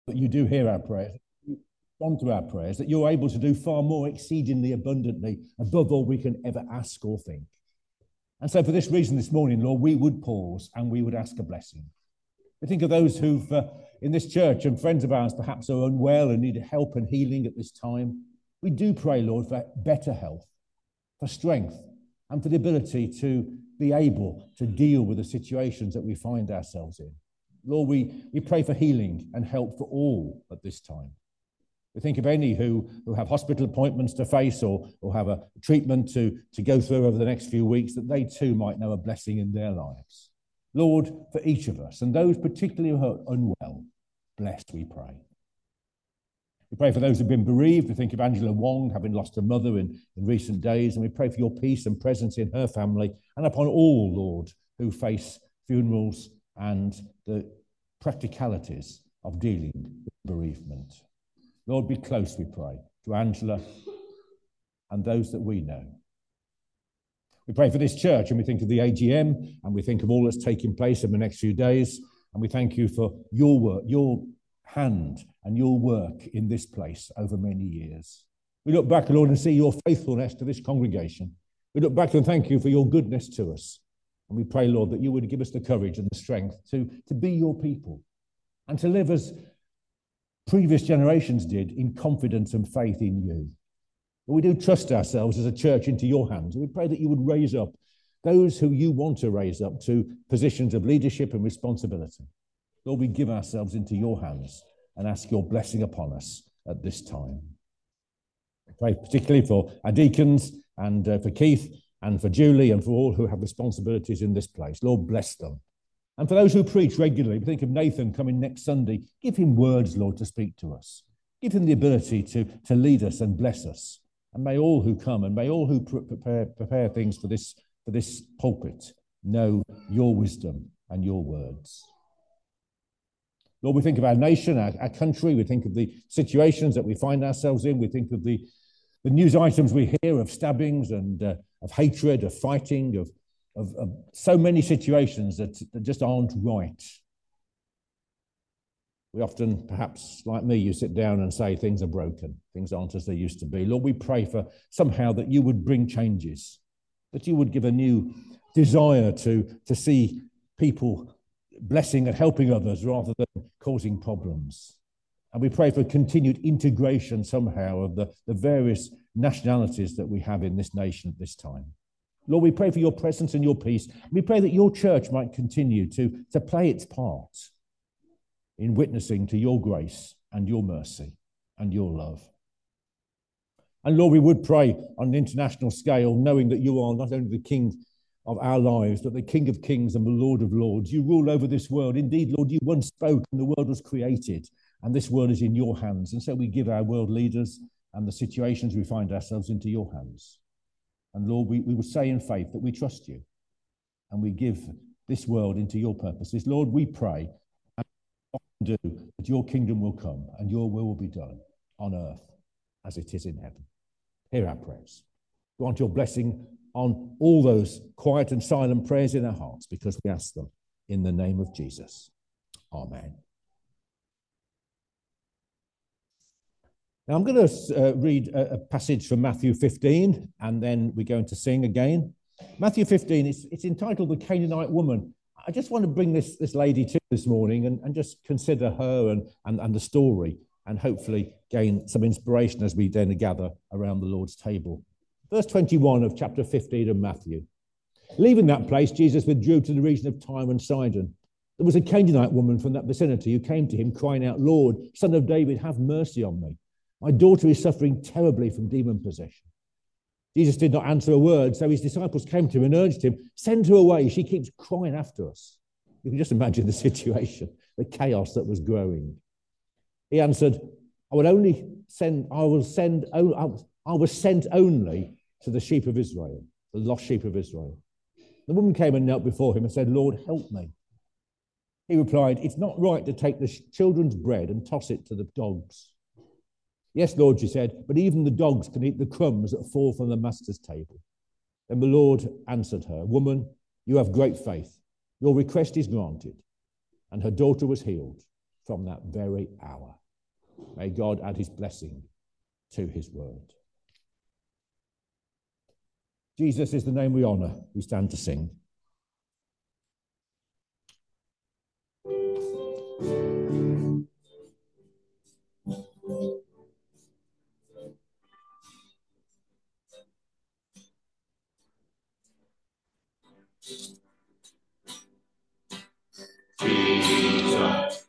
that you do hear our prayers, you respond to our prayers, that you're able to do far more exceedingly abundantly above all we can ever ask or think. And so for this reason this morning, Lord, we would pause and we would ask a blessing. We think of those who've in this church and friends of ours perhaps are unwell and need help and healing at this time. We do pray, Lord, for better health, for strength, and for the ability to be able to deal with the situations that we find ourselves in. Lord, we pray for healing and help for all at this time. We think of any who have hospital appointments to face or have a treatment to go through over the next few weeks, that they too might know a blessing in their lives. Lord, for each of us, and those particularly who are unwell, bless, we pray. We pray for those who've been bereaved. We think of Angela Wong, having lost her mother in recent days, and we pray for your peace and presence in her family and upon all, Lord, who face funerals and the practicalities of dealing with bereavement. Lord, be close, we pray, to Angela and those that we know. We pray for this church, and we think of the AGM, and we think of all that's taking place in the next few days, and we thank you for your work, your hand and your work in this place over many years. We look back, Lord, and see your faithfulness to this congregation. We look back and thank you for your goodness to us. And we pray, Lord, that you would give us the courage and the strength to be your people and to live as previous generations did, in confidence and faith in you. But we do trust ourselves as a church into your hands. We pray that you would raise up those who you want to raise up to positions of leadership and responsibility. Lord, we give ourselves into your hands and ask your blessing upon us at this time. We pray particularly for our deacons and for Keith and for Julie and for all who have responsibilities in this place. Lord, bless them. And for those who preach regularly, we think of Nathan coming next Sunday. Give him words, Lord, to speak to us. Give him the ability to lead us and bless us. And may all who come and may all who prepare things for this pulpit know your wisdom and your words. Lord, we think of our nation, our country. We think of the situations that we find ourselves in. We think of the news items we hear of stabbings and of hatred, of fighting, of so many situations that just aren't right. We often, perhaps like me, you sit down and say things are broken, things aren't as they used to be. Lord, we pray for somehow that you would bring changes, that you would give a new desire to see people blessing and helping others rather than causing problems. And we pray for continued integration somehow of the various nationalities that we have in this nation at this time. Lord, we pray for your presence and your peace. We pray that your church might continue to play its part in witnessing to your grace and your mercy and your love. And Lord, we would pray on an international scale, knowing that you are not only the King of our lives, but the King of Kings and the Lord of Lords. You rule over this world. Indeed, Lord, you once spoke and the world was created, and this world is in your hands. And so we give our world leaders and the situations we find ourselves into your hands. And Lord, we would say in faith that we trust you and we give this world into your purposes. Lord, we pray and do that your kingdom will come and your will be done on earth as it is in heaven. Hear our prayers. Grant your blessing on all those quiet and silent prayers in our hearts, because we ask them in the name of Jesus. Amen. Now I'm going to read a passage from Matthew 15, and then we're going to sing again. Matthew 15, it's entitled The Canaanite Woman. I just want to bring this lady to this morning and just consider her and the story, and hopefully gain some inspiration as we then gather around the Lord's table. Verse 21 of chapter 15 of Matthew. Leaving that place, Jesus withdrew to the region of Tyre and Sidon. There was a Canaanite woman from that vicinity who came to him, crying out, "Lord, Son of David, have mercy on me. My daughter is suffering terribly from demon possession." Jesus did not answer a word, so his disciples came to him and urged him, "Send her away. She keeps crying after us." You can just imagine the situation, the chaos that was growing. He answered, I was sent only to the sheep of Israel, the lost sheep of Israel. The woman came and knelt before him and said, "Lord, help me." He replied, "It's not right to take the children's bread and toss it to the dogs." "Yes, Lord," she said, "but even the dogs can eat the crumbs that fall from the master's table." Then the Lord answered her, "Woman, you have great faith. Your request is granted." And her daughter was healed from that very hour. May God add his blessing to his word. Jesus is the name we honour. We stand to sing. Jesus.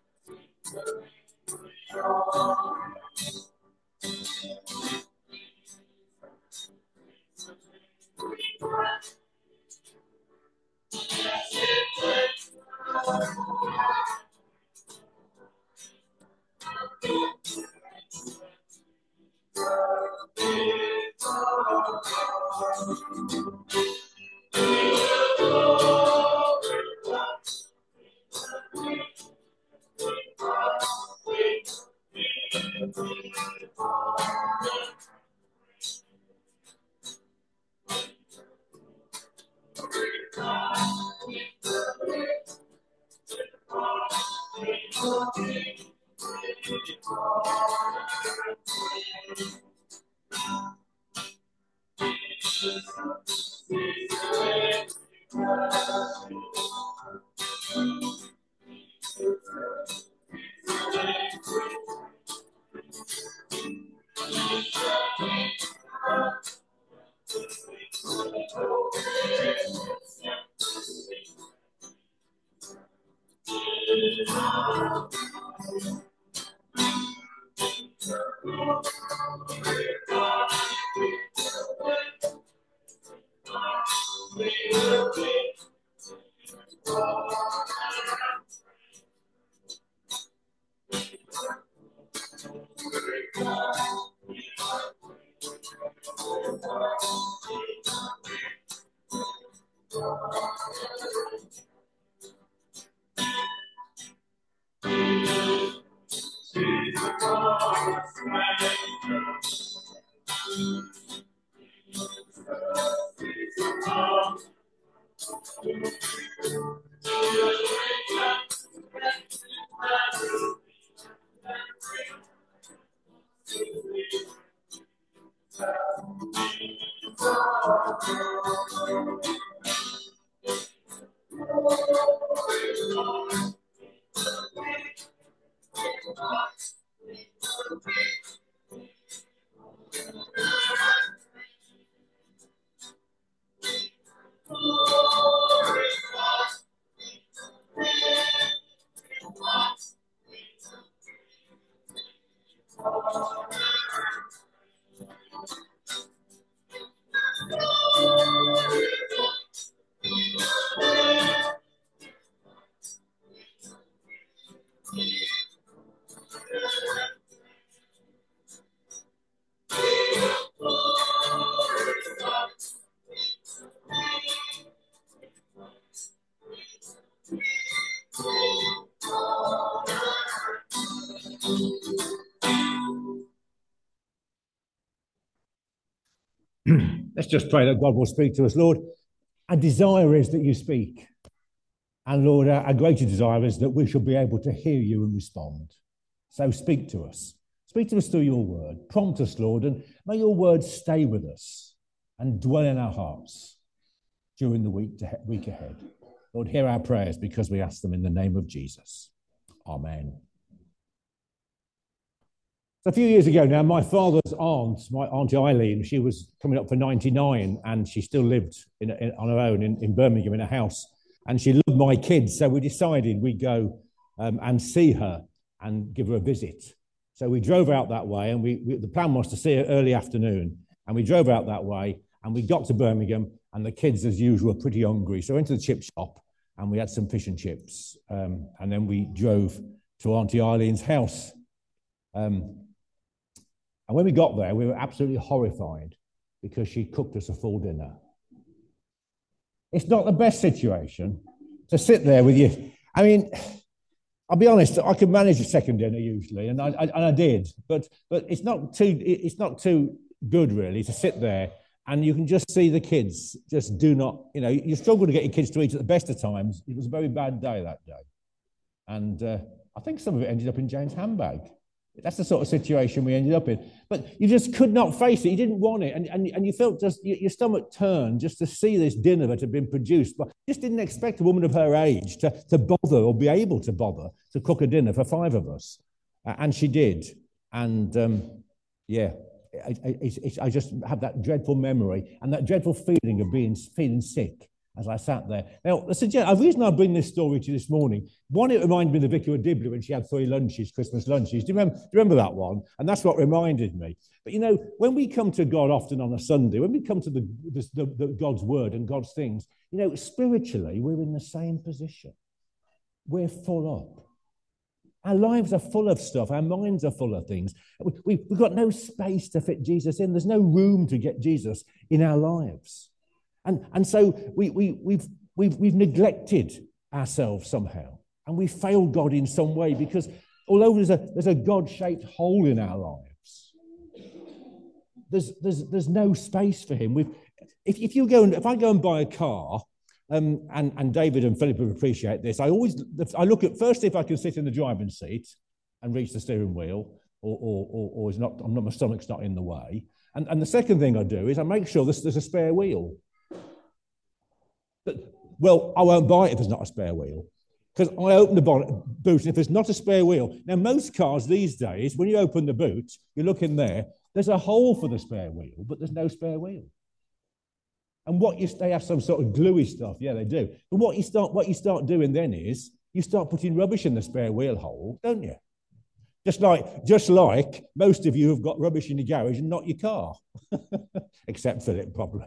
Let's just pray that God will speak to us, Lord. Our desire is that you speak. And Lord, our greater desire is that we shall be able to hear you and respond. So speak to us. Speak to us through your word. Prompt us, Lord, and may your word stay with us and dwell in our hearts during the week ahead. Lord, hear our prayers because we ask them in the name of Jesus. Amen. So a few years ago now, my father's aunt, my Auntie Eileen, she was coming up for 99 and she still lived on her own in Birmingham in a house. And she loved my kids, so we decided we'd go and see her and give her a visit. So we drove out that way, and the plan was to see her early afternoon. And we drove out that way, and we got to Birmingham, and the kids, as usual, were pretty hungry. So we went to the chip shop, and we had some fish and chips. And then we drove to Auntie Eileen's house. And when we got there, we were absolutely horrified because she cooked us a full dinner. It's not the best situation to sit there with you. I mean, I'll be honest, I could manage a second dinner usually, and I did, but it's not too good really to sit there and you can just see the kids just do not, you struggle to get your kids to eat at the best of times. It was a very bad day that day. And I think some of it ended up in Jane's handbag. That's the sort of situation we ended up in. But you just could not face it. You didn't want it. And you felt just your stomach turned just to see this dinner that had been produced. But you just didn't expect a woman of her age to bother or be able to bother to cook a dinner for 5 of us. And she did. And I just have that dreadful memory and that dreadful feeling of feeling sick as I sat there. Now, the reason I bring this story to you this morning, one, it reminded me of the Vicar of Dibley when she had 3 lunches, Christmas lunches. Do you remember that one? And that's what reminded me. But, you know, when we come to God often on a Sunday, when we come to the God's word and God's things, you know, spiritually, we're in the same position. We're full up. Our lives are full of stuff. Our minds are full of things. We've got no space to fit Jesus in. There's no room to get Jesus in our lives. And so we've neglected ourselves somehow, and we failed God in some way, because although there's a God-shaped hole in our lives, there's no space for him. If I go and buy a car, and David and Philip would appreciate this, I look at first if I can sit in the driving seat and reach the steering wheel, or is not, my stomach's not in the way. And the second thing I do is I make sure there's a spare wheel. Well, I won't buy it if there's not a spare wheel, because I open the boot, and if there's not a spare wheel, now most cars these days, when you open the boot, you look in there, there's a hole for the spare wheel, but there's no spare wheel. And they have some sort of gluey stuff, yeah, they do. But what you start doing then is you start putting rubbish in the spare wheel hole, don't you? Just like most of you have got rubbish in your garage and not your car, except Philip probably.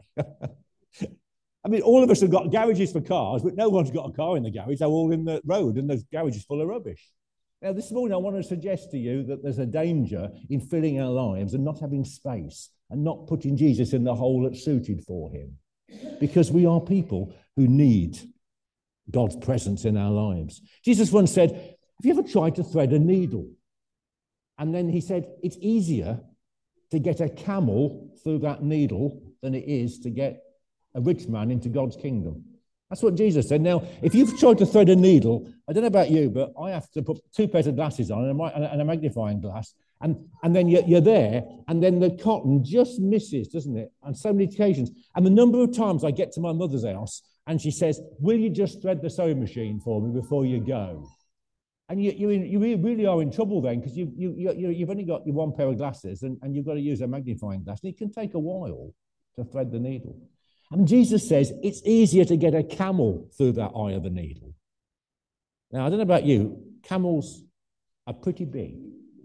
I mean, all of us have got garages for cars, but no one's got a car in the garage. They're all in the road, and the garage is full of rubbish. Now, this morning, I want to suggest to you that there's a danger in filling our lives and not having space and not putting Jesus in the hole that's suited for him, because we are people who need God's presence in our lives. Jesus once said, have you ever tried to thread a needle? And then he said, it's easier to get a camel through that needle than it is to get a rich man into God's kingdom. That's what Jesus said. Now, if you've tried to thread a needle, I don't know about you, but I have to put 2 pairs of glasses on and a magnifying glass, and then you're there, and then the cotton just misses, doesn't it? On so many occasions. And the number of times I get to my mother's house, and she says, will you just thread the sewing machine for me before you go? And you really are in trouble then, because you've only got your 1 pair of glasses, and you've got to use a magnifying glass, and it can take a while to thread the needle. And Jesus says it's easier to get a camel through that eye of the needle. Now, I don't know about you, camels are pretty big.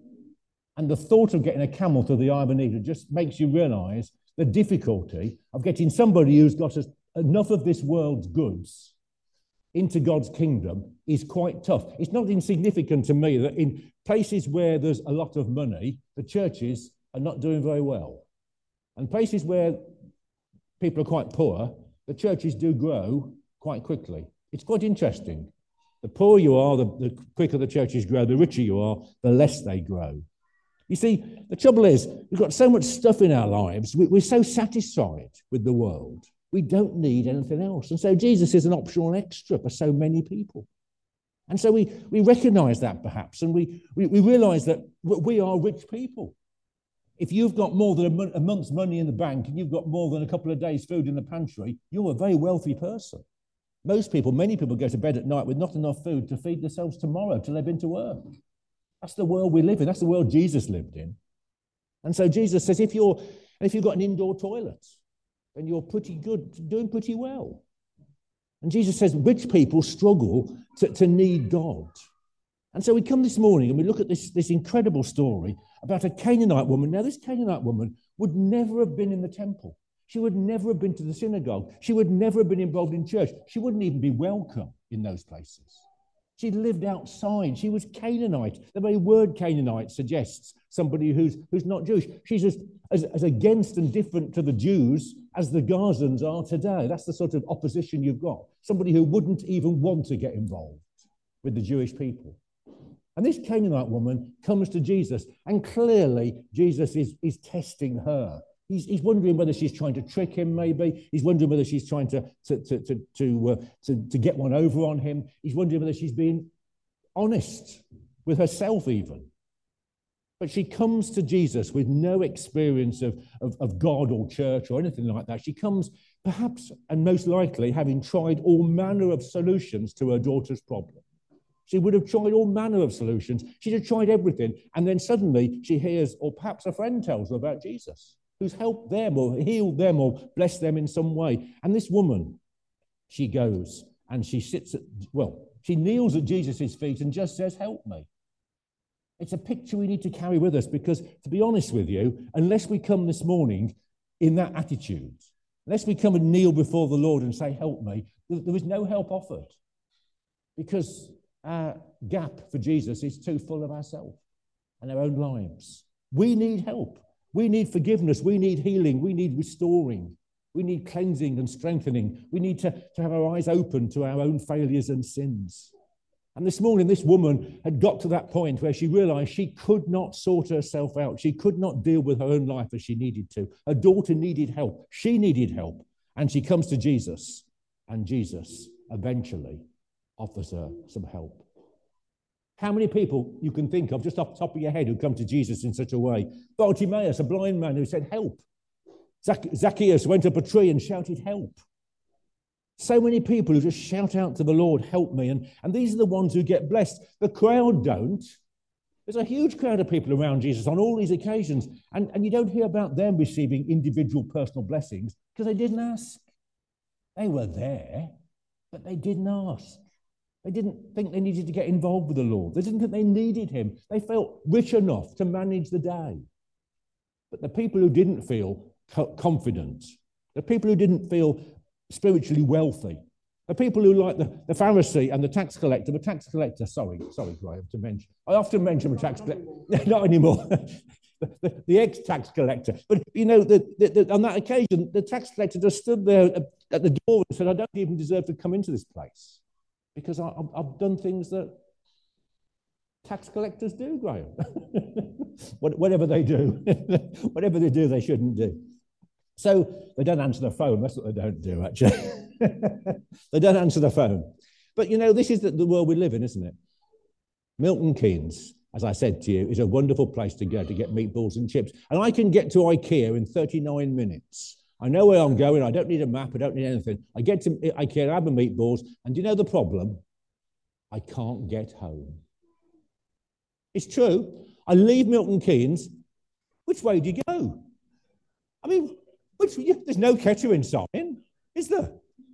And the thought of getting a camel through the eye of a needle just makes you realize the difficulty of getting somebody who's got enough of this world's goods into God's kingdom is quite tough. It's not insignificant to me that in places where there's a lot of money, the churches are not doing very well. And places where people are quite poor, the churches do grow quite quickly. It's quite interesting. The poorer you are, the quicker the churches grow. The richer you are, the less they grow. You see, the trouble is, we've got so much stuff in our lives. We're so satisfied with the world. We don't need anything else. And so Jesus is an optional extra for so many people. And so we recognize that perhaps, and we realize that we are rich people. If you've got more than a month's money in the bank and you've got more than a couple of days' food in the pantry, you're a very wealthy person. Many people go to bed at night with not enough food to feed themselves tomorrow till they've been to work. That's the world we live in. That's the world Jesus lived in. And so Jesus says, if you've got an indoor toilet, then you're pretty good, doing pretty well. And Jesus says rich people struggle to need God. And so we come this morning and we look at this incredible story about a Canaanite woman. Now, this Canaanite woman would never have been in the temple. She would never have been to the synagogue. She would never have been involved in church. She wouldn't even be welcome in those places. She lived outside. She was Canaanite. The very word Canaanite suggests somebody who's not Jewish. She's as against and different to the Jews as the Gazans are today. That's the sort of opposition you've got. Somebody who wouldn't even want to get involved with the Jewish people. And this Canaanite woman comes to Jesus, and clearly Jesus is testing her. He's wondering whether she's trying to trick him, maybe. He's wondering whether she's trying to get one over on him. He's wondering whether she's being honest with herself even. But she comes to Jesus with no experience of God or church or anything like that. She comes perhaps and most likely having tried all manner of solutions to her daughter's problem. She would have tried all manner of solutions. She'd have tried everything. And then suddenly she hears, or perhaps a friend tells her about Jesus, who's helped them or healed them or blessed them in some way. And this woman, she goes and she she kneels at Jesus' feet and just says, help me. It's a picture we need to carry with us because, to be honest with you, unless we come this morning in that attitude, unless we come and kneel before the Lord and say, help me, there is no help offered because our gap for Jesus is too full of ourselves and our own lives. We need help. We need forgiveness. We need healing. We need restoring. We need cleansing and strengthening. We need to have our eyes open to our own failures and sins. And this morning, this woman had got to that point where she realized she could not sort herself out. She could not deal with her own life as she needed to. Her daughter needed help. She needed help. And she comes to Jesus, and Jesus eventually offers her some help. How many people you can think of just off the top of your head who come to Jesus in such a way? Bartimaeus, a blind man who said, help. Zacchaeus went up a tree and shouted, help. So many people who just shout out to the Lord, help me. And these are the ones who get blessed. The crowd don't. There's a huge crowd of people around Jesus on all these occasions. And you don't hear about them receiving individual personal blessings because they didn't ask. They were there, but they didn't ask. They didn't think they needed to get involved with the Lord. They didn't think they needed him. They felt rich enough to manage the day. But the people who didn't feel confident, the people who didn't feel spiritually wealthy, the people who like the Pharisee and the tax collector, sorry, Graham, to mention. I often mention the tax collector, not anymore, the ex-tax collector. But, you know, on that occasion, the tax collector just stood there at the door and said, I don't even deserve to come into this place because I've done things that tax collectors do, Graham. Whatever they do, whatever they do, they shouldn't do. So they don't answer the phone. That's what they don't do, actually. They don't answer the phone. But, you know, this is the world we live in, isn't it? Milton Keynes, as I said to you, is a wonderful place to go to get meatballs and chips. And I can get to IKEA in 39 minutes. I know where I'm going. I don't need a map. I don't need anything. I get to IKEA, I have the meatballs. And do you know the problem? I can't get home. It's true. I leave Milton Keynes. Which way do you go? I mean, there's no Kettering sign, is there?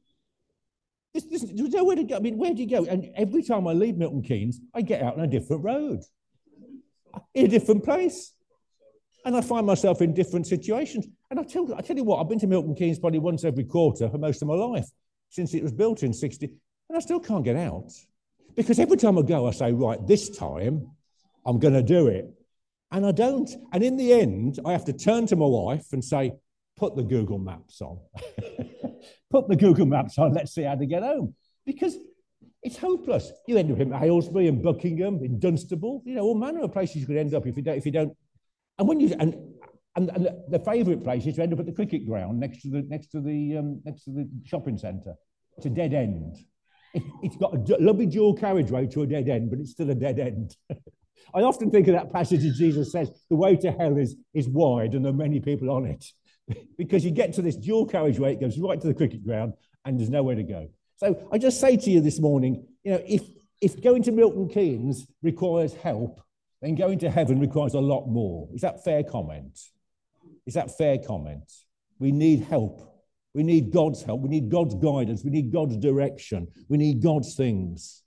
There's nowhere to go. I mean, where do you go? And every time I leave Milton Keynes, I get out on a different road, in a different place. And I find myself in different situations. And I tell you what, I've been to Milton Keynes probably once every quarter for most of my life, since it was built in 60, and I still can't get out. Because every time I go, I say, right, this time I'm going to do it. And I don't. And in the end, I have to turn to my wife and say, put the Google Maps on. Put the Google Maps on, let's see how to get home. Because it's hopeless. You end up in Aylesbury and Buckingham, in Dunstable, you know, all manner of places you could end up if you don't. And when you and the favourite place is to end up at the cricket ground next to the shopping centre. It's a dead end. It's got a lovely dual carriageway to a dead end, but it's still a dead end. I often think of that passage that Jesus says, the way to hell is wide and there are many people on it. Because you get to this dual carriageway, it goes right to the cricket ground and there's nowhere to go. So I just say to you this morning, you know, if going to Milton Keynes requires help, then going to heaven requires a lot more. Is that fair comment? Is that fair comment? We need help. We need God's help. We need God's guidance. We need God's direction. We need God's things.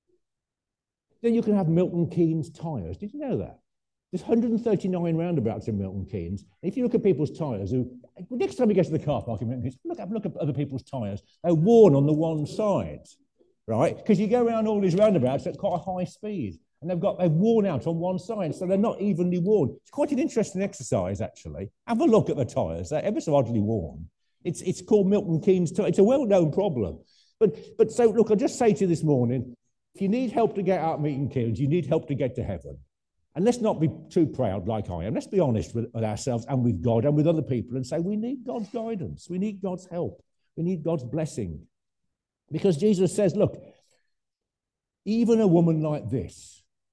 Then you can have Milton Keynes tyres. Did you know that? There's 139 roundabouts in Milton Keynes. If you look at people's tyres, next time you go to the car park in Milton Keynes, look at other people's tyres. They're worn on the one side, right? Because you go around all these roundabouts at quite a high speed, and they've worn out on one side, so they're not evenly worn. It's quite an interesting exercise, actually. Have a look at the tyres. They're ever so oddly worn. It's called Milton Keynes tyre. It's a well-known problem. But so, look, I'll just say to you this morning, if you need help to get out of Milton Keynes, you need help to get to heaven. And let's not be too proud like I am. Let's be honest with ourselves and with God and with other people and say we need God's guidance. We need God's help. We need God's blessing. Because Jesus says, look, even a woman like this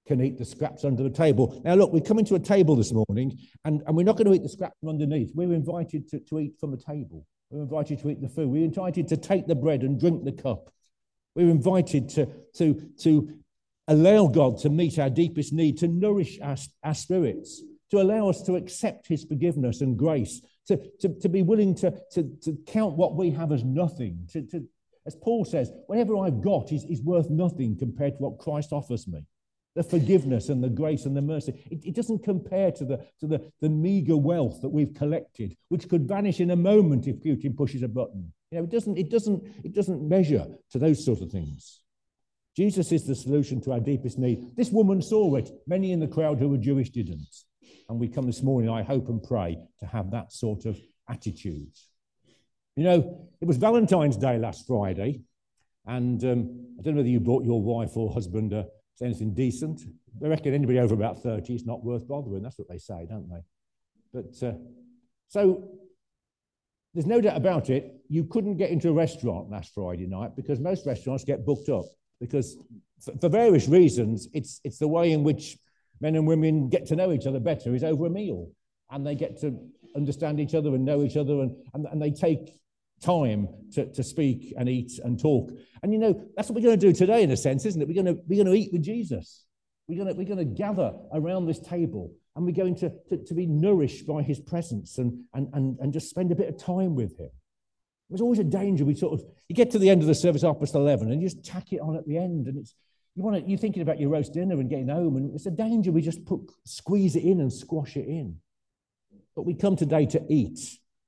can eat the scraps under the table. Now, look, we're coming to a table this morning, and we're not going to eat the scraps from underneath. We're invited to eat from the table. We're invited to eat the food. We're invited to take the bread and drink the cup. We're invited to allow God to meet our deepest need, to nourish our spirits, to allow us to accept his forgiveness and grace, to be willing to count what we have as nothing. As Paul says, whatever I've got is worth nothing compared to what Christ offers me. The forgiveness and the grace and the mercy. It doesn't compare to the meager wealth that we've collected, which could vanish in a moment if Putin pushes a button. You know, it doesn't measure to those sort of things. Jesus is the solution to our deepest need. This woman saw it. Many in the crowd who were Jewish didn't. And we come this morning, I hope and pray, to have that sort of attitude. You know, it was Valentine's Day last Friday, and I don't know whether you bought your wife or husband anything decent. I reckon anybody over about 30 is not worth bothering. That's what they say, don't they? But so there's no doubt about it. You couldn't get into a restaurant last Friday night because most restaurants get booked up because for various reasons, it's the way in which men and women get to know each other better is over a meal, and they get to understand each other and know each other, and they take time to speak and eat and talk. And you know, that's what we're going to do today, in a sense, isn't it? We're going to eat with Jesus. We're going to gather around this table, and we're going to be nourished by his presence and just spend a bit of time with him. There's always a danger. You get to the end of the service, 11:30, and you just tack it on at the end, and you're thinking about your roast dinner and getting home, and it's a danger we just squeeze it in and squash it in. But we come today to eat.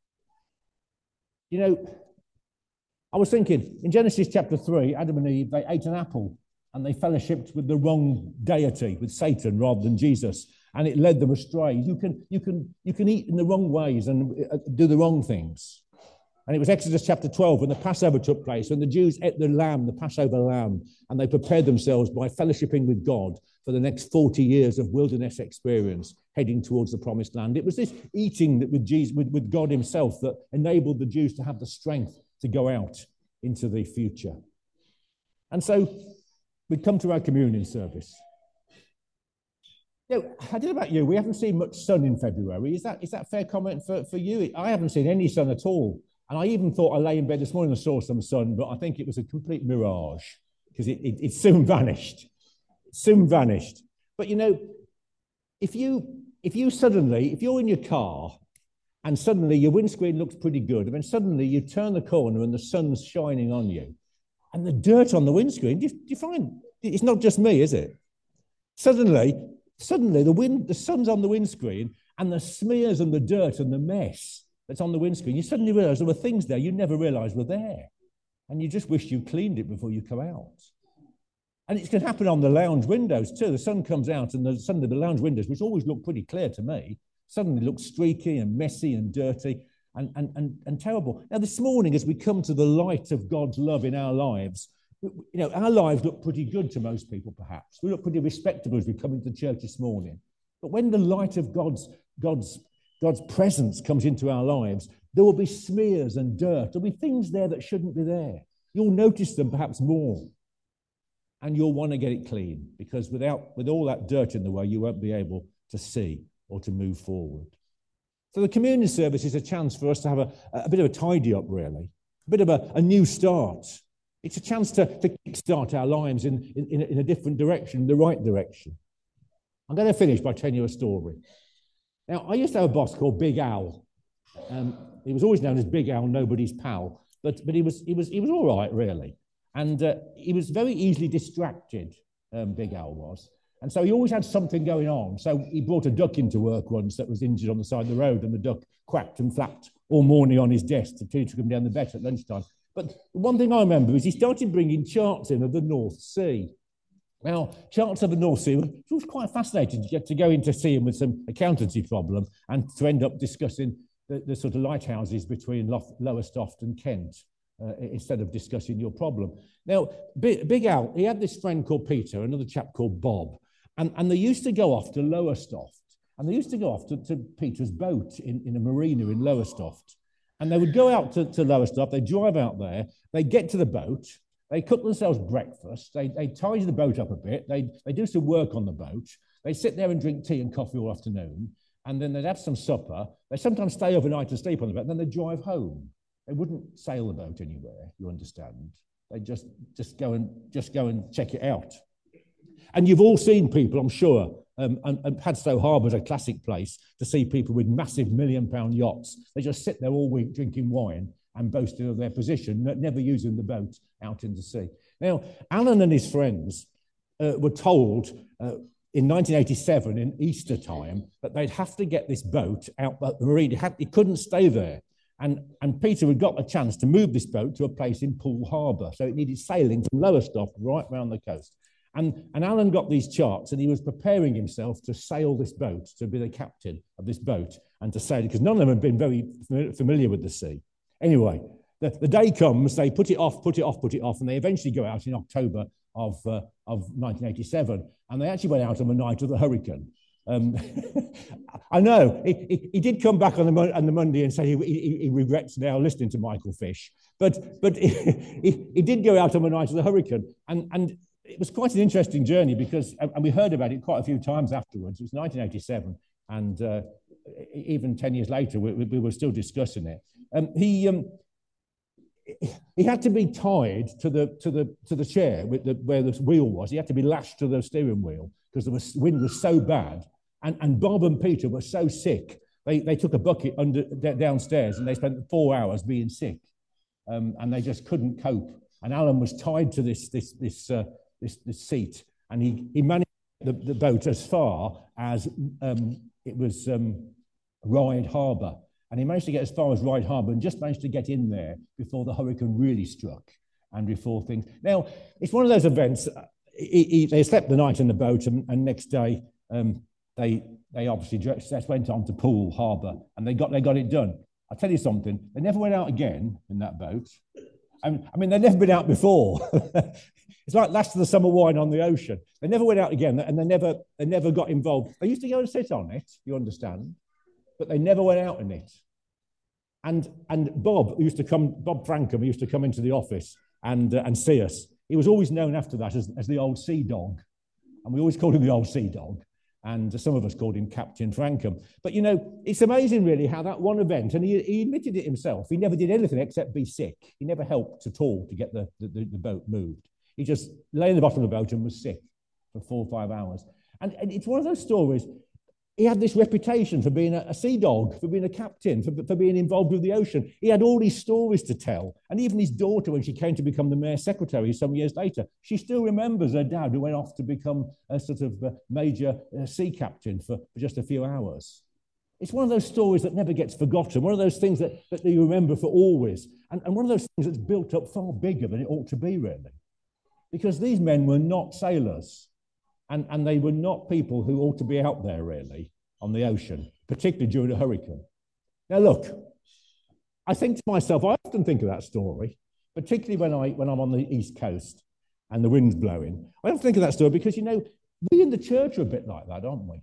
You know, I was thinking, in Genesis chapter 3, Adam and Eve, they ate an apple and they fellowshipped with the wrong deity, with Satan rather than Jesus, and it led them astray. You can eat in the wrong ways and do the wrong things. And it was Exodus chapter 12 when the Passover took place, when the Jews ate the Passover lamb, and they prepared themselves by fellowshipping with God for the next 40 years of wilderness experience, heading towards the promised land. It was this eating that with God himself that enabled the Jews to have the strength to go out into the future. And so we come to our communion service. You know, I don't know about you, we haven't seen much sun in February. Is that a fair comment for you? I haven't seen any sun at all. And I even thought I lay in bed this morning and saw some sun, but I think it was a complete mirage because it soon vanished. Soon vanished. But you know, if you're in your car and suddenly your windscreen looks pretty good, and then suddenly you turn the corner and the sun's shining on you, and the dirt on the windscreen, do you find it's not just me, is it? Suddenly the sun's on the windscreen, and the smears and the dirt and the mess that's on the windscreen, you suddenly realize there were things there you never realized were there. And you just wish you cleaned it before you come out. And it can happen on the lounge windows too. The sun comes out and suddenly the lounge windows, which always look pretty clear to me, suddenly look streaky and messy and dirty and terrible. Now this morning, as we come to the light of God's love in our lives, you know, our lives look pretty good to most people perhaps. We look pretty respectable as we come into church this morning. But when the light of God's presence comes into our lives, there will be smears and dirt. There'll be things there that shouldn't be there. You'll notice them perhaps more. And you'll want to get it clean, because with all that dirt in the way, you won't be able to see or to move forward. So the communion service is a chance for us to have a bit of a tidy up, really, a bit of a new start. It's a chance to kickstart our lives in a different direction, the right direction. I'm going to finish by telling you a story. Now, I used to have a boss called Big Al. He was always known as Big Al, nobody's pal, but he was all right, really. And he was very easily distracted, Big Al was. And so he always had something going on. So he brought a duck into work once that was injured on the side of the road, and the duck quacked and flapped all morning on his desk to took him down the vet at lunchtime. But one thing I remember is he started bringing charts in of the North Sea. Now, charts of the North Sea, it was quite fascinating to go in to see him with some accountancy problem and to end up discussing the sort of lighthouses between Lowestoft and Kent. Instead of discussing your problem. Now, Big Al, he had this friend called Peter, another chap called Bob, and they used to go off to Lowestoft, and they used to go off to Peter's boat in a marina in Lowestoft, and they would go out to Lowestoft, they'd drive out there, they'd get to the boat, They cook themselves breakfast. They tidy the boat up a bit. They do some work on the boat. They sit there and drink tea and coffee all afternoon. And then they'd have some supper. They sometimes stay overnight to sleep on the boat. And then they'd drive home. They wouldn't sail the boat anywhere, you understand. They'd just go and check it out. And you've all seen people, I'm sure, and Padstow Harbour is a classic place to see people with massive £1 million yachts. They just sit there all week drinking wine and boasting of their position, never using the boat out in the sea. Now, Alan and his friends were told in 1987, in Easter time, that they'd have to get this boat out the marine. It couldn't stay there. And Peter had got a chance to move this boat to a place in Poole Harbour. So it needed sailing from Lowestoft right round the coast. And Alan got these charts and he was preparing himself to sail this boat, to be the captain of this boat and to sail it, because none of them had been very familiar with the sea. Anyway, the day comes, they put it off, and they eventually go out in October of 1987. And they actually went out on the night of the hurricane. I know he did come back on the Monday and say he regrets now listening to Michael Fish, but he did go out on the night of the hurricane, and it was quite an interesting journey because, and we heard about it quite a few times afterwards. It was 1987, and even 10 years later, we were still discussing it. He had to be tied to the chair where the wheel was. He had to be lashed to the steering wheel because the wind was so bad. And Bob and Peter were so sick, they took a bucket downstairs and they spent 4 hours being sick, and they just couldn't cope. And Alan was tied to this seat, and he managed the boat as far as it was Ryde Harbour. And he managed to get as far as Ryde Harbour and just managed to get in there before the hurricane really struck and before things. Now, it's one of those events. They slept the night in the boat, and next day they obviously just went on to Poole Harbour, and they got it done. I'll tell you something, they never went out again in that boat. I mean, they'd never been out before. It's like last of the summer wine on the ocean. They never went out again, and they never got involved. They used to go and sit on it, you understand, but they never went out in it. And Bob Frankham used to come into the office and see us. He was always known after that as the old sea dog, and we always called him the old sea dog. And some of us called him Captain Frankham. But, you know, it's amazing, really, how that one event, and he admitted it himself, he never did anything except be sick. He never helped at all to get the boat moved. He just lay in the bottom of the boat and was sick for 4 or 5 hours. And it's one of those stories. He had this reputation for being a sea dog, for being a captain, for being involved with the ocean. He had all these stories to tell. And even his daughter, when she came to become the mayor's secretary some years later, she still remembers her dad who went off to become a sort of major sea captain for just a few hours. It's one of those stories that never gets forgotten, one of those things that you remember for always, and one of those things that's built up far bigger than it ought to be, really. Because these men were not sailors. And they were not people who ought to be out there, really, on the ocean, particularly during a hurricane. Now, look, I think to myself, I often think of that story, particularly when I'm on the East Coast and the wind's blowing. I often think of that story because, you know, we in the church are a bit like that, aren't we?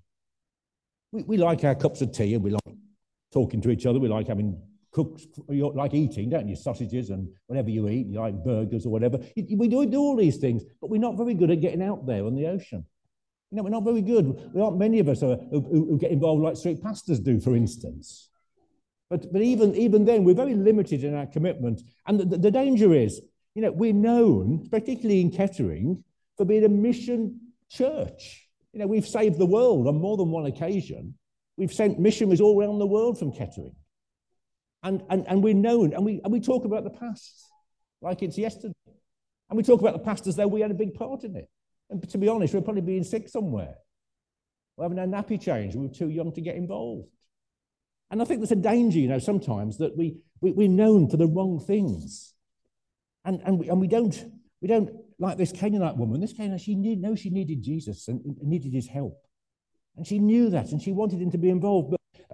We like our cups of tea and we like talking to each other. We like having cooked, you like eating, don't you? Sausages and whatever you eat, you like burgers or whatever. We do all these things, but we're not very good at getting out there on the ocean. You know, we're not very good. There aren't many of us who get involved like street pastors do, for instance. But even then, we're very limited in our commitment. And the danger is, you know, we're known, particularly in Kettering, for being a mission church. You know, we've saved the world on more than one occasion. We've sent missionaries all around the world from Kettering. And we're known, and we talk about the past like it's yesterday. And we talk about the past as though we had a big part in it. And to be honest, we're probably being sick somewhere. We're having our nappy change. We're too young to get involved. And I think there's a danger, you know, sometimes that we're known for the wrong things. And we don't like this Canaanite woman. This Canaanite, she needed Jesus and needed his help. And she knew that, and she wanted him to be involved.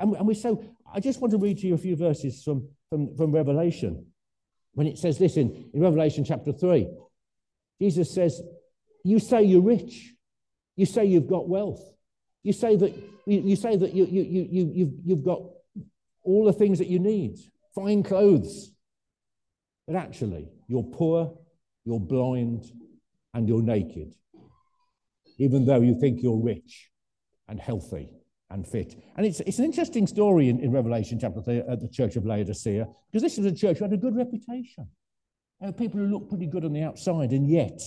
I just want to read to you a few verses from Revelation. When it says this in Revelation chapter 3, Jesus says, you say you're rich. You say you've got wealth. You say that you've got all the things that you need, fine clothes. But actually, you're poor you're blind, and you're naked, even though you think you're rich and healthy and fit. And it's an interesting story in Revelation chapter 3 at the church of Laodicea, because this was a church who had a good reputation. There were people who looked pretty good on the outside, and yet,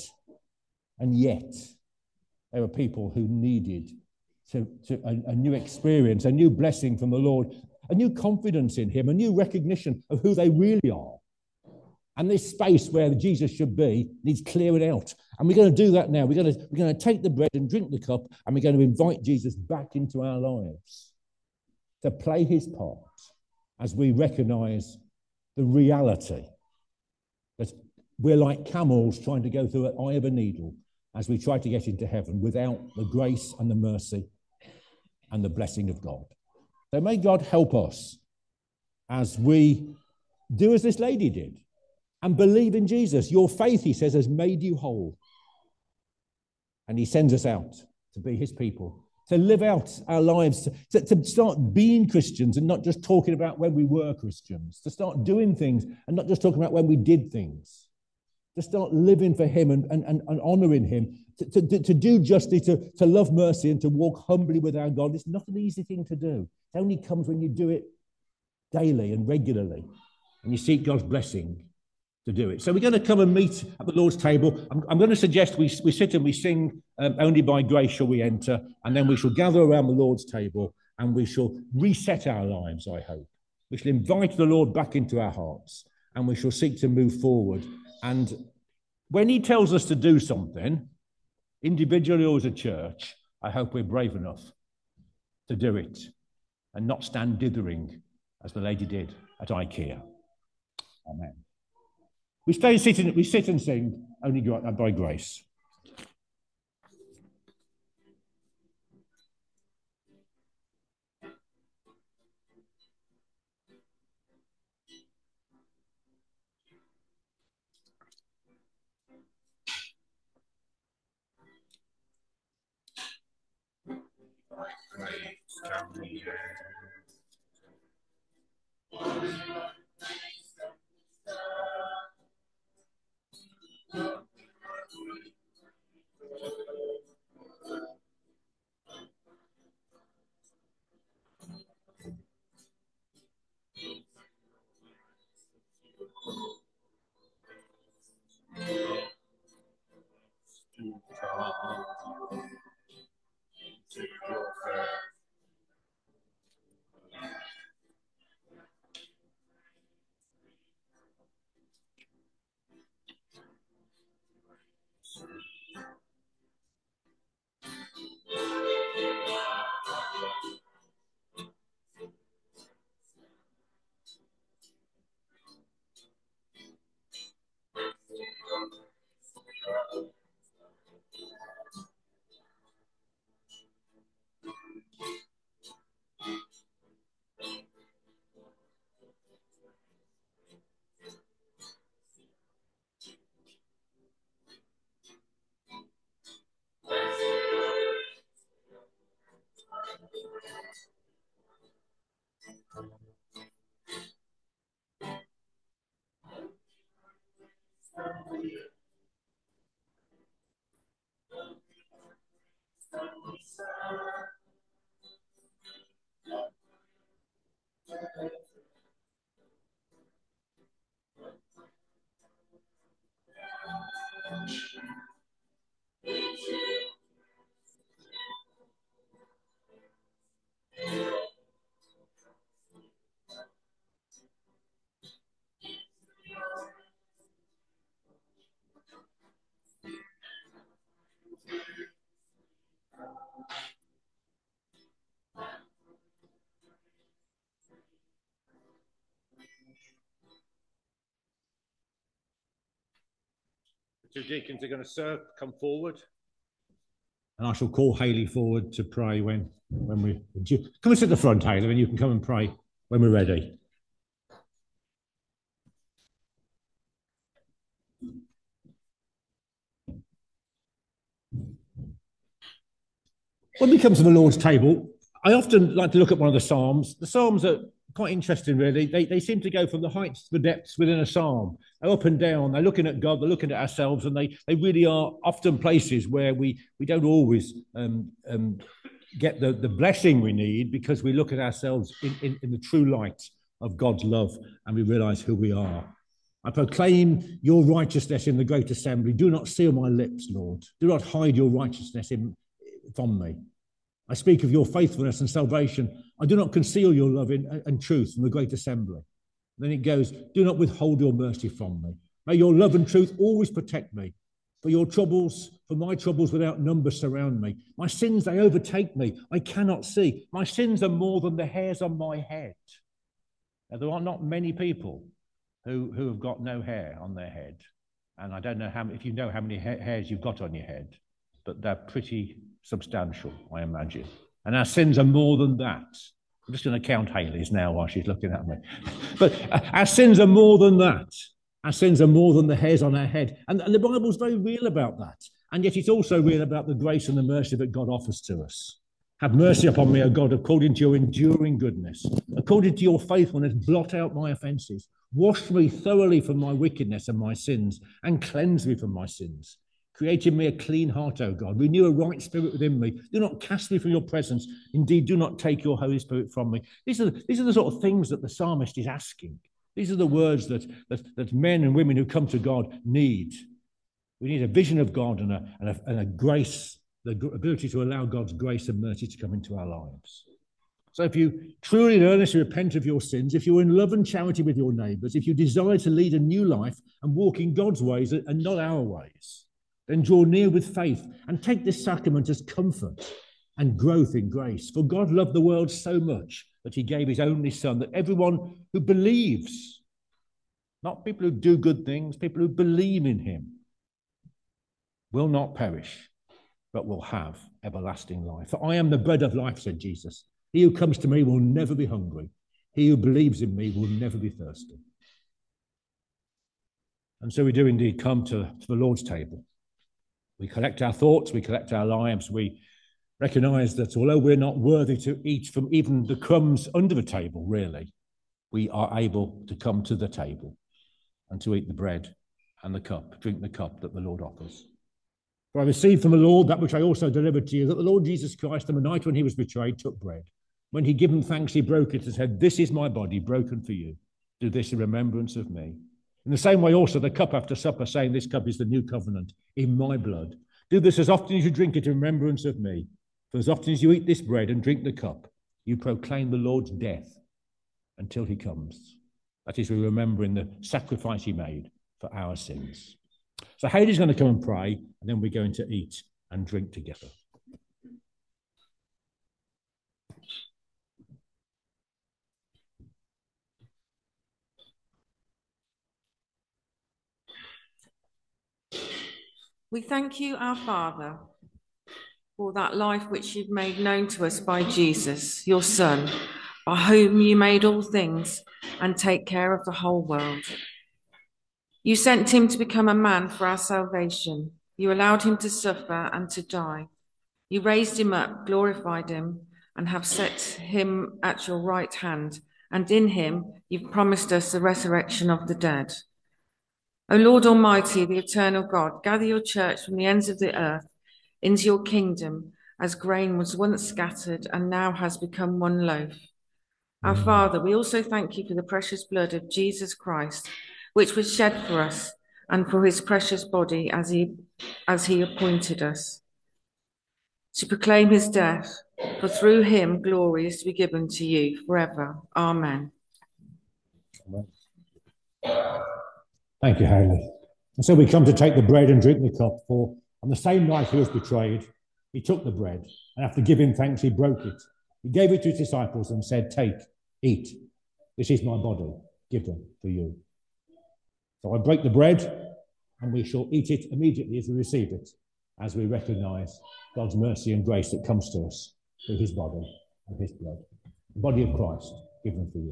there were people who needed a new experience, a new blessing from the Lord, a new confidence in him, a new recognition of who they really are. And this space where Jesus should be needs clearing out. And we're going to do that now. We're going to take the bread and drink the cup, and we're going to invite Jesus back into our lives to play his part as we recognize the reality that we're like camels trying to go through an eye of a needle as we try to get into heaven without the grace and the mercy and the blessing of God. So may God help us as we do as this lady did and believe in Jesus. Your faith, he says, has made you whole. And he sends us out to be his people, to live out our lives, to start being Christians and not just talking about when we were Christians, to start doing things and not just talking about when we did things, to start living for him and honouring him, to do justly, to love mercy and to walk humbly with our God. It's not an easy thing to do. It only comes when you do it daily and regularly and you seek God's blessing to do it. So we're going to come and meet at the Lord's table. I'm going to suggest we sit and we sing Only by Grace Shall We Enter, and then we shall gather around the Lord's table and we shall reset our lives, I hope. We shall invite the Lord back into our hearts and we shall seek to move forward. And when he tells us to do something, individually or as a church, I hope we're brave enough to do it and not stand dithering as the lady did at IKEA. Amen. We sit and sing Only by Grace. The two deacons are going to serve, come forward. And I shall call Hayley forward to pray when we... Come and sit at the front, Hayley, and you can come and pray when we're ready. When we come to the Lord's table, I often like to look at one of the Psalms. The Psalms are quite interesting, really. They seem to go from the heights to the depths within a psalm. They're up and down. They're looking at God. They're looking at ourselves, and they really are often places where we don't always get the blessing we need, because we look at ourselves in the true light of God's love, and we realize who we are. I proclaim your righteousness in the great assembly. Do not seal my lips, Lord. Do not hide your righteousness from me. I speak of your faithfulness and salvation. I do not conceal your love and truth from the great assembly. Then it goes, do not withhold your mercy from me. May your love and truth always protect me. For my troubles without number surround me. My sins, they overtake me. I cannot see. My sins are more than the hairs on my head. Now, there are not many people who have got no hair on their head. And I don't know if you know how many hairs you've got on your head, but they're pretty substantial, I imagine. And our sins are more than that. I'm just going to count Haley's now while she's looking at me. But our sins are more than that. Our sins are more than the hairs on our head. And the Bible's very real about that. And yet it's also real about the grace and the mercy that God offers to us. Have mercy upon me, O God, according to your enduring goodness. According to your faithfulness, blot out my offences. Wash me thoroughly from my wickedness and my sins, and cleanse me from my sins. Create in me a clean heart, O God. Renew a right spirit within me. Do not cast me from your presence. Indeed, do not take your Holy Spirit from me. These are the sort of things that the psalmist is asking. These are the words that men and women who come to God need. We need a vision of God and a grace, the ability to allow God's grace and mercy to come into our lives. So if you truly and earnestly repent of your sins, if you're in love and charity with your neighbours, if you desire to lead a new life and walk in God's ways and not our ways, then draw near with faith and take this sacrament as comfort and growth in grace. For God loved the world so much that he gave his only Son, that everyone who believes, not people who do good things, people who believe in him, will not perish, but will have everlasting life. For I am the bread of life, said Jesus. He who comes to me will never be hungry. He who believes in me will never be thirsty. And so we do indeed come to the Lord's table. We collect our thoughts, we collect our lives, we recognize that although we're not worthy to eat from even the crumbs under the table, really, we are able to come to the table and to eat the bread and the cup, drink the cup that the Lord offers. For I received from the Lord that which I also delivered to you, that the Lord Jesus Christ, on the night when he was betrayed, took bread. When he'd given thanks, he broke it and said, "This is my body broken for you. Do this in remembrance of me." In the same way also the cup after supper, saying, "This cup is the new covenant in my blood. Do this as often as you drink it in remembrance of me. For as often as you eat this bread and drink the cup, you proclaim the Lord's death until he comes." That is, we remember in the sacrifice he made for our sins. So Haley's going to come and pray, and then we're going to eat and drink together. We thank you, our Father, for that life which you've made known to us by Jesus, your Son, by whom you made all things and take care of the whole world. You sent him to become a man for our salvation. You allowed him to suffer and to die. You raised him up, glorified him, and have set him at your right hand. And in him you've promised us the resurrection of the dead. O Lord Almighty, the eternal God, gather your church from the ends of the earth into your kingdom, as grain was once scattered and now has become one loaf. Our Father, we also thank you for the precious blood of Jesus Christ, which was shed for us, and for his precious body as he appointed us, to proclaim his death, for through him glory is to be given to you forever. Amen. Thank you, Haley. And so we come to take the bread and drink the cup, for on the same night he was betrayed, he took the bread, and after giving thanks, he broke it. He gave it to his disciples and said, "Take, eat. This is my body, given for you." So I break the bread, and we shall eat it immediately as we receive it, as we recognize God's mercy and grace that comes to us through his body and his blood. The body of Christ, given for you.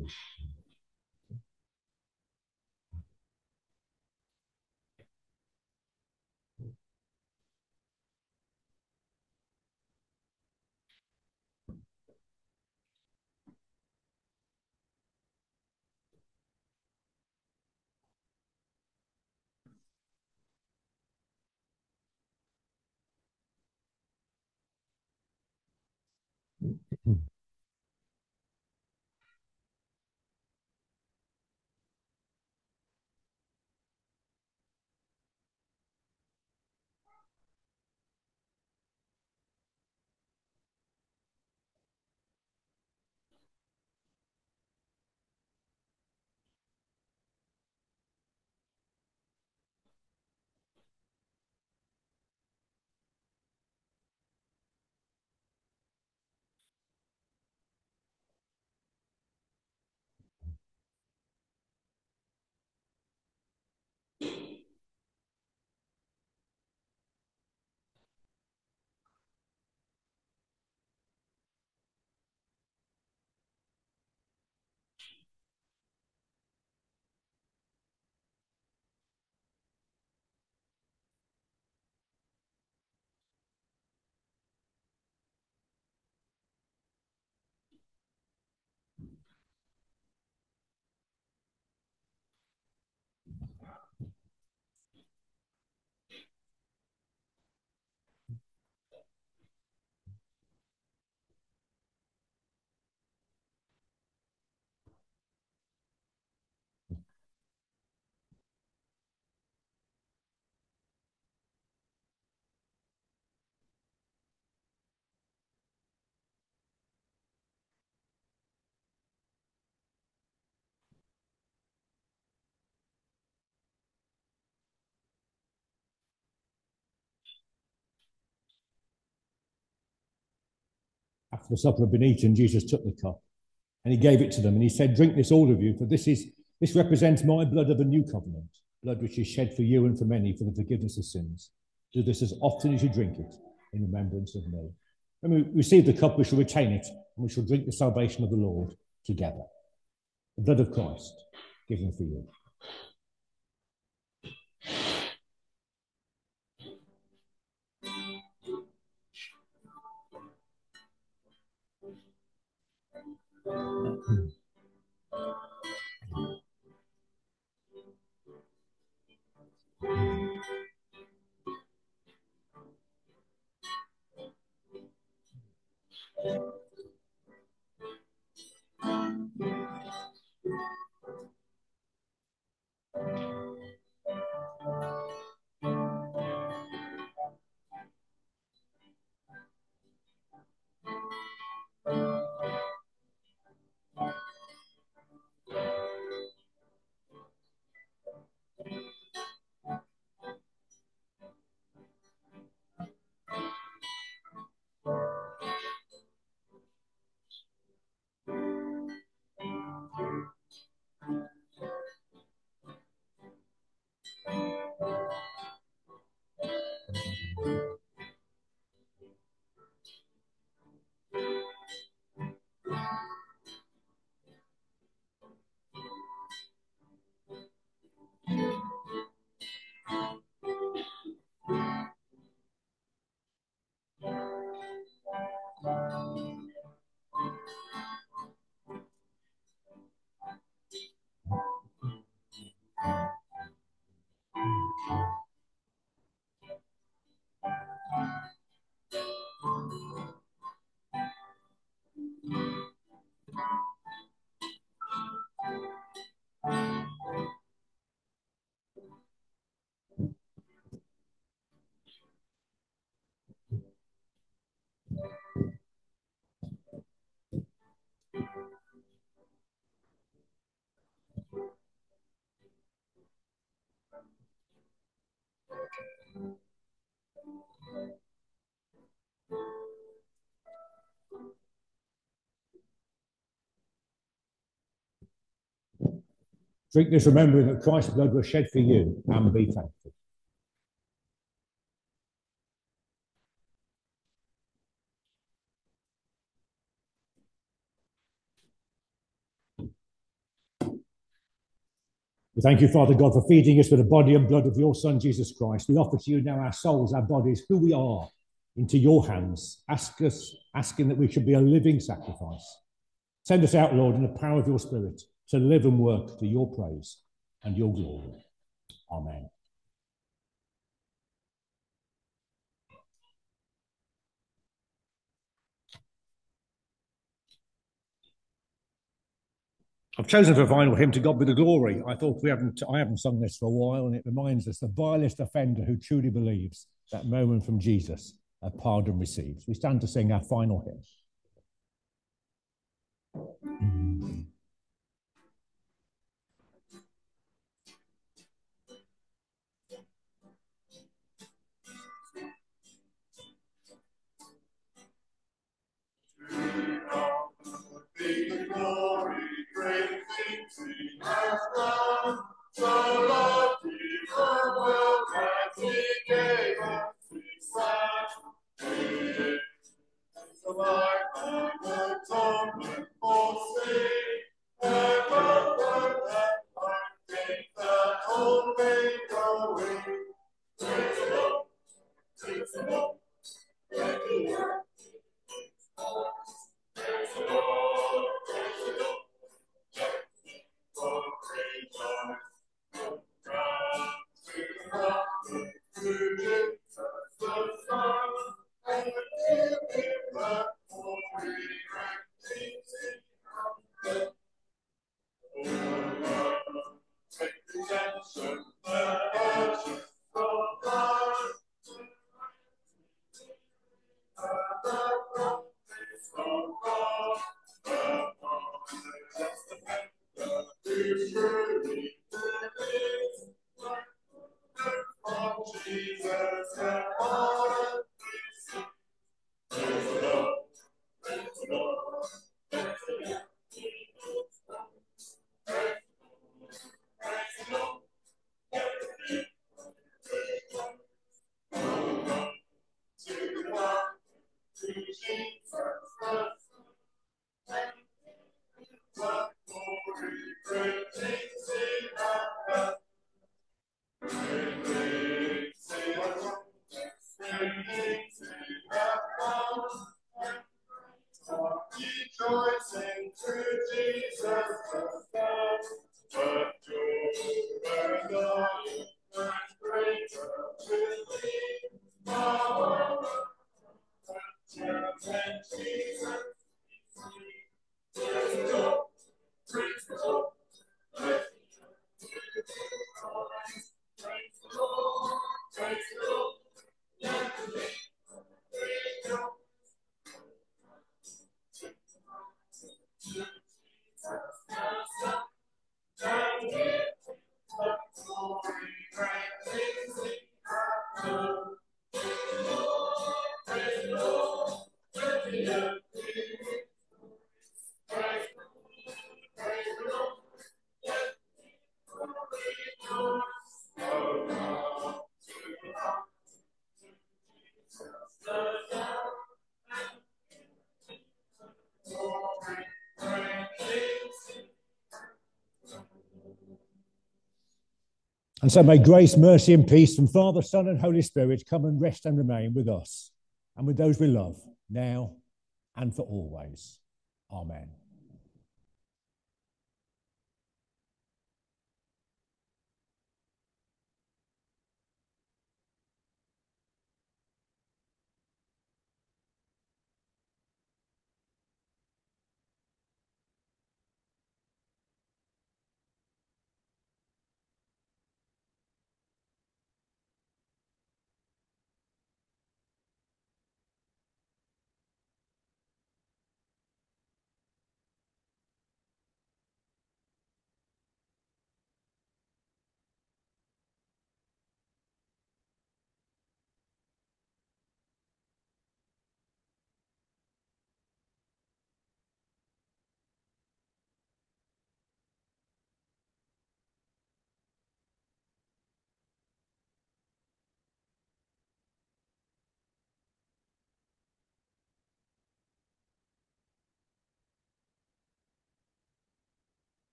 After the supper had been eaten, Jesus took the cup and he gave it to them, and he said, "Drink this, all of you, for this represents my blood of a new covenant, blood which is shed for you and for many for the forgiveness of sins. Do this as often as you drink it in remembrance of me." When we receive the cup, we shall retain it, and we shall drink the salvation of the Lord together. The blood of Christ given for you. Drink this, remembering that Christ's blood was shed for you, and be thankful. We thank you, Father God, for feeding us with the body and blood of your Son, Jesus Christ. We offer to you now our souls, our bodies, who we are, into your hands. Asking that we should be a living sacrifice. Send us out, Lord, in the power of your Spirit, to live and work to your praise and your glory. Amen. I've chosen for a final hymn, To God Be the Glory. I haven't sung this for a while, and it reminds us the vilest offender who truly believes that moment from Jesus, a pardon receives. We stand to sing our final hymn. Be the glory, great things he has done. So loved he the world that he gave us his Son. He is the life and atonement for sin. And the that life gave that all may go in. Praise the Lord, praise the Lord, praise the Lord. Praise the Lord, praise the Lord. For rejoice, come to the Lord, to Jesus the Son, and give him the glory and things he has done. Oh, take redemption, the purchase of blood, the promise of God, the promise who truly believes from Jesus and all receive. Praise the Lord, praise the Lord, praise the Lord. Praise the Lord, to the Lord, to Jesus the Son. The glory, great things he hath done. Great things he hath done. Great things he hath done. Rejoicing through Jesus the Son. But joy and life and greater relief. Power and Jesus. Praise the Lord. Praise the Lord. Praise the Lord. Praise the Lord. Praise the Lord. Let the people rejoice. Jesus the Son, and give him the glory, great things he hath done. Praise the Lord. Praise the Lord. Let the earth hear. Praise the Lord. Praise the Lord. Let the people rejoice. Oh, God, to the Lord, to Jesus the Son, and glory, great things. And so may grace, mercy, and peace from Father, Son, and Holy Spirit come and rest and remain with us and with those we love, now and for always. Amen.